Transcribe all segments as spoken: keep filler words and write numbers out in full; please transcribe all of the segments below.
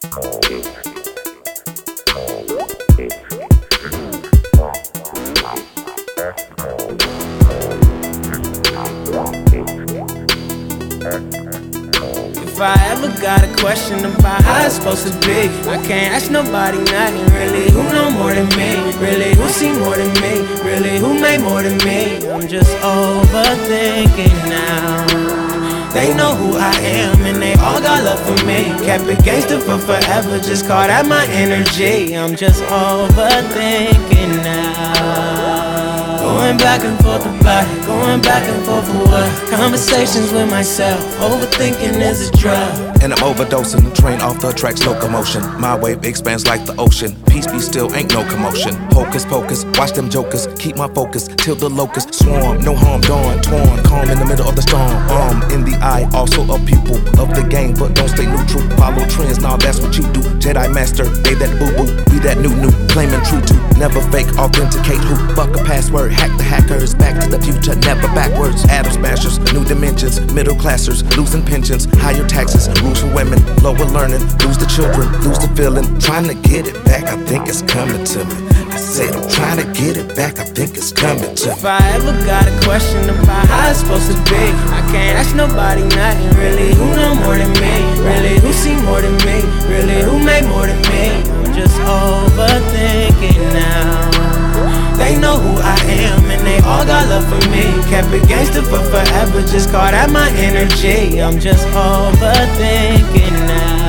If I ever got a question about how it's supposed to be, I can't ask nobody nothing, really. Who know more than me? Really, who see more than me? Really, who made more than me? I'm just overthinking now. They know who I am and they all got love for me. Kept it gangster for forever, just call that my energy. I'm just overthinking now. Going back and forth about it, going back and forth for what? Conversations with myself, overthinking is a drug. And I'm overdosing, train off the track, slow commotion. My wave expands like the ocean. Peace be still, ain't no commotion. Hocus pocus, watch them jokers. Keep my focus till the locusts swarm. No harm done, torn, calm in the middle of the storm. Arm in the eye, also a pupil of the game, but don't stay neutral. Follow trends, now that's what you do. Jedi master, they that boo boo, we that new new. Claiming true to, never fake, authenticate who. Fuck a password, hack the hackers. Back to the future, never backwards. Atom smashers, new dimensions. Middle classers, losing pensions. Higher taxes, rules for women. Lower learning, lose the children, lose the feeling. Trying to get it back, I think it's coming to me. I said I'm trying to get it back, I think it's coming to me. If I ever got a question about how it's supposed to be, I can't ask nobody nothing, really. Who know more than me? Really, who see more than me? Really, who made more than me? I'm just overthinking now. They know who I am and they all got love for me. Kept it gangster for forever, just call that my energy. I'm just overthinking now.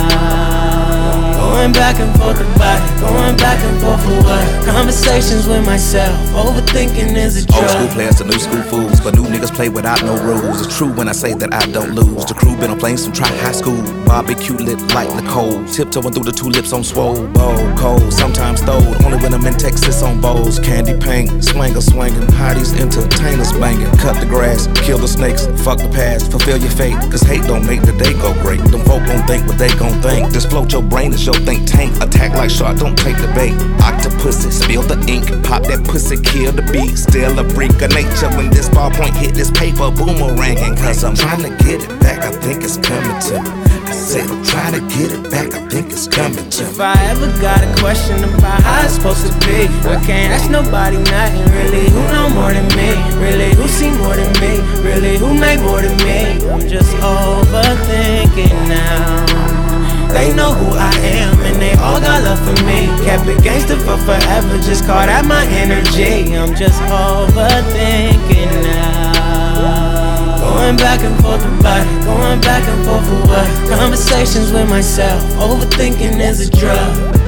Going back and forth about it, going back and forth for what? Conversations with myself, overthinking is a drug. Old school players to new school fools, but new niggas play without no rules. It's true when I say that I don't lose. The crew been on planes from try high school. Barbecue lit like Nicole, tiptoeing through the tulips on swole. Bowl, cold, sometimes throwed, only when I'm in Texas on bowls. Candy paint, swanger swinging, hotties entertainers banging. Cut the grass, kill the snakes, fuck the past, fulfill your fate. Cause hate don't make the day go great. Them folk gon' think what they gon' think. Just float your brain is your think tank. Attack like shark, don't take the bait. Octopussy, spill the ink, pop that pussy, kill the beat. Still a freak of nature when this ballpoint hit this paper boomeranging. Cause I'm trying to get it back, I think it's coming to me. I said I'm trying to get it back, I think it's coming to me. If I ever got a question about how it's supposed to be, I can't ask nobody nothing, really. Who know more than me? Really, who see more than me? Really, who made more than me? I'm just overthinking now. They know who I am and they all got love for me. Kept it gangster for forever, just call that my energy. I'm just overthinking now. Going back and forth about it, going back and forth for what? Conversations with myself, overthinking is a drug.